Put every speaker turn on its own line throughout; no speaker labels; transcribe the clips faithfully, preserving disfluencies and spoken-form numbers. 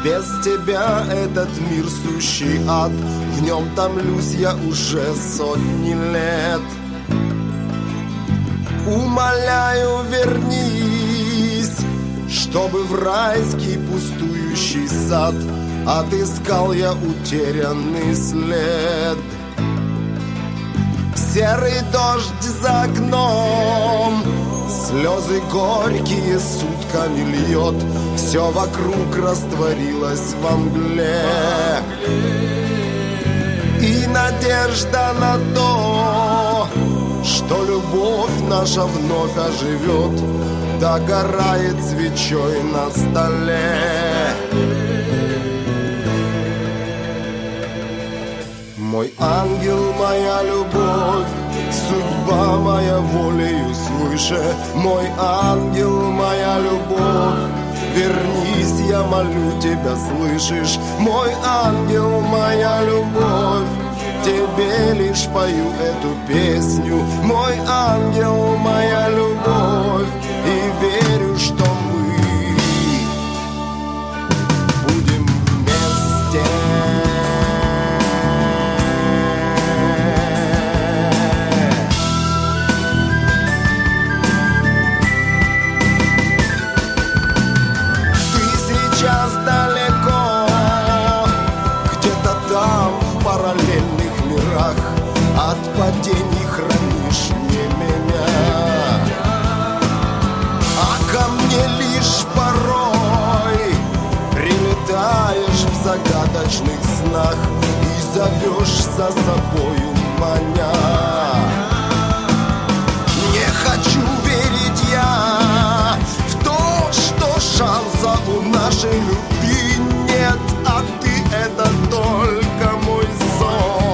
Без тебя этот мир сущий ад, в нем томлюсь я уже сотни лет. Умоляю, вернись, чтобы в райский пустующий сад отыскал я утерянный след. Серый дождь за окном, слезы горькие сутками льет, все вокруг растворилось во мгле. И надежда на то, что любовь наша вновь оживет, догорает свечой на столе. Мой ангел, моя любовь, судьба моя волею свыше. Мой ангел, моя любовь, вернись, я молю тебя, слышишь? Мой ангел, моя любовь, тебе лишь пою эту песню. Мой ангел, моя любовь, и верю, что мы будем вместе. От падений хранишь не меня, а ко мне лишь порой прилетаешь в загадочных снах и зовешь за собою маня. Не хочу верить я в то, что шанса у нашей любви нет, а ты — это только мой сон.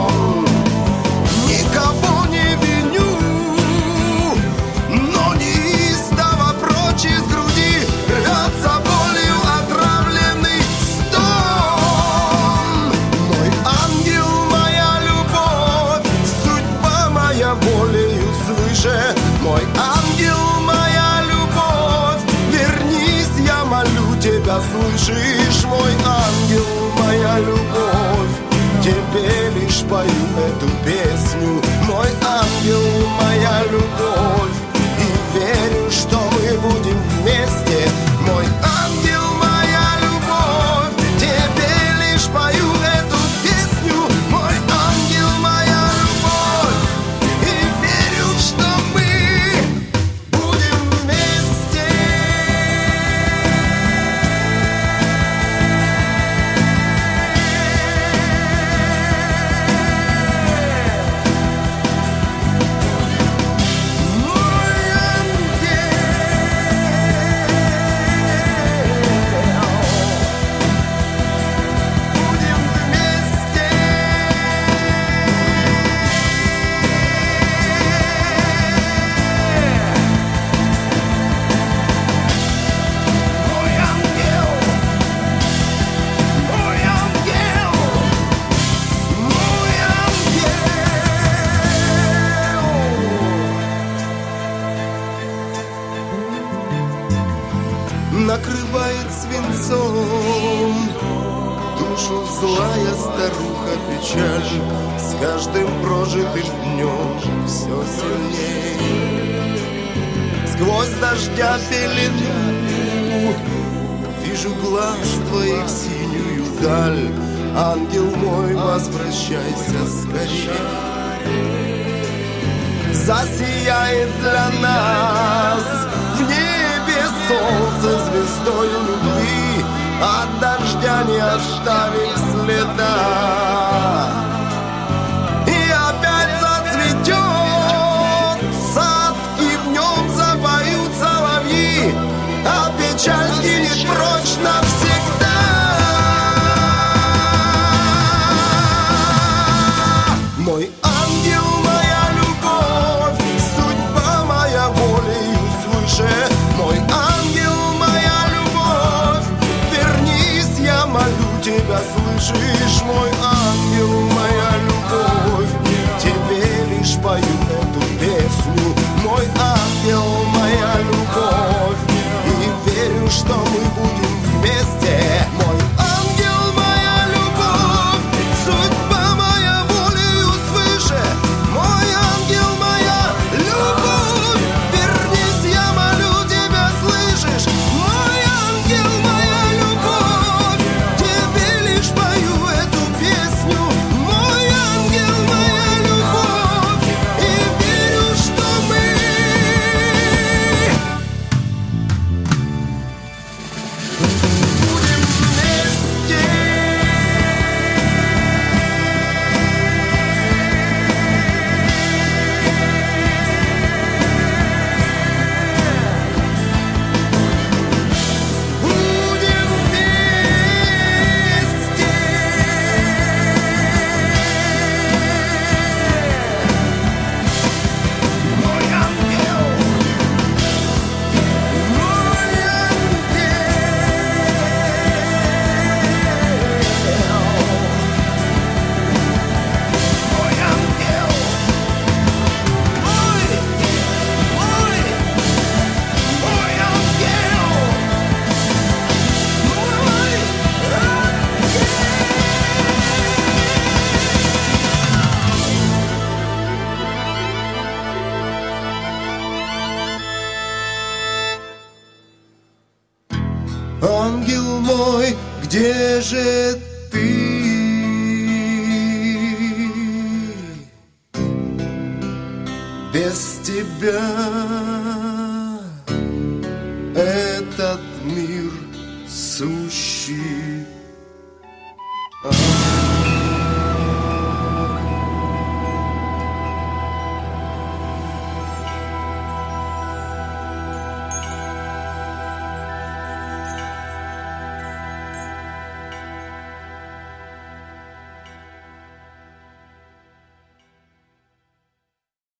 Мой ангел, моя любовь, вернись, я молю тебя, слышишь? Мой ангел, моя любовь, тебе лишь пою эту песню. Мой ангел, моя любовь, и верю, что мы будем вместе. Мой ангел, моя любовь, тебе лишь пою эту песню. Мой ангел, моя любовь, и верю, что мы накрывает свинцом душу злая старуха печаль. С каждым прожитым днем все сильней. Сквозь дождя пелену вижу глаз твоих синюю даль. Ангел мой, возвращайся скорее. Засияет для нас в небе солнце звездой любви, от дождя не оставив следа. И опять зацветет сад, и в нем запоют соловьи, а печаль сгинет прочь навсегда. Мой ангел, моя любовь, судьба моя волею свыше. Мой ангел, моя любовь, вернись, я молю тебя, слышишь? Мой ангел, моя любовь, тебе лишь пою эту песню. Мой ангел, моя любовь, и верю, что мы будем вместе. Мой ангел мой, где же ты? Без тебя этот мир сущий.